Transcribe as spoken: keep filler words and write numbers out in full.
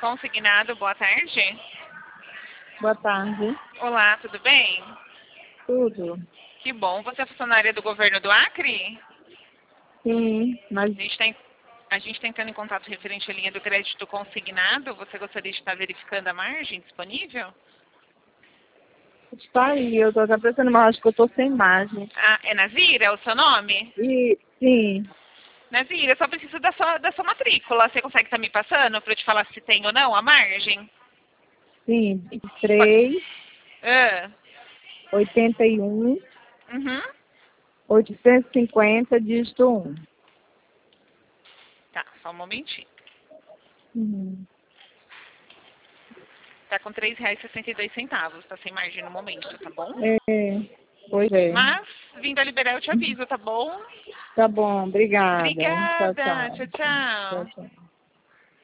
Consignado, boa tarde. Boa tarde. Olá, tudo bem? Tudo? Que bom. Você é funcionária do governo do Acre? Sim, mas A gente tem a gente está entrando em contato referente à linha do crédito consignado. Você gostaria de estar verificando a margem disponível? está aí, eu tô até pensando, mas acho que eu tô sem margem. Ah, é Nazira, é o seu nome? E, sim, Nazira, eu só preciso da sua, da sua matrícula. Você consegue estar me passando para eu te falar se tem ou não a margem? sim, três, Ah, oitenta e um, uhum. oitocentos e cinquenta, dígito um. Tá, só um momentinho. Uhum. Tá com três reais e sessenta e dois centavos. Tá sem margem no momento, tá bom? É, pois é. Mas, vindo a liberar, eu te aviso, tá bom? Tá bom, obrigada. Tchau, Obrigada. tchau. Tchau, Tchau, tchau. tchau.